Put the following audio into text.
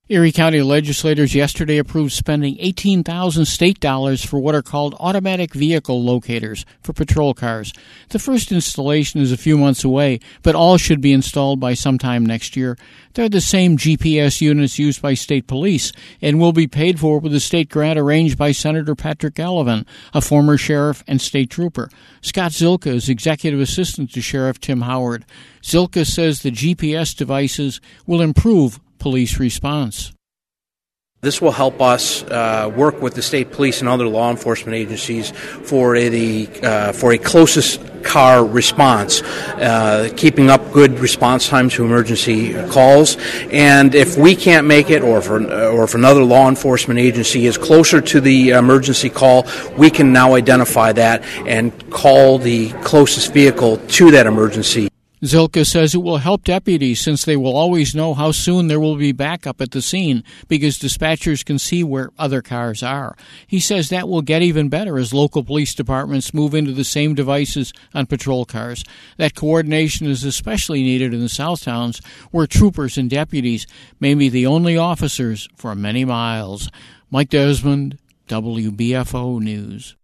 Erie County legislators yesterday approved spending $18,000 state dollars for what are called automatic vehicle locators for patrol cars. The first installation is a few months away, but all should be installed by sometime next year. They're the same GPS units used by state police and will be paid for with a state grant arranged by Senator Patrick Gallivan, a former sheriff and state trooper. Scott Zilka is executive assistant to Sheriff Tim Howard. Zilka says the GPS devices will improve police response. This will help us work with the state police and other law enforcement agencies for a closest car response, keeping up good response time to emergency calls. And if we can't make it, or if another law enforcement agency is closer to the emergency call, we can now identify that and call the closest vehicle to that emergency. Zilka says it will help deputies since they will always know how soon there will be backup at the scene because dispatchers can see where other cars are. He says that will get even better as local police departments move into the same devices on patrol cars. That coordination is especially needed in the South Towns where troopers and deputies may be the only officers for many miles. Mike Desmond, WBFO News.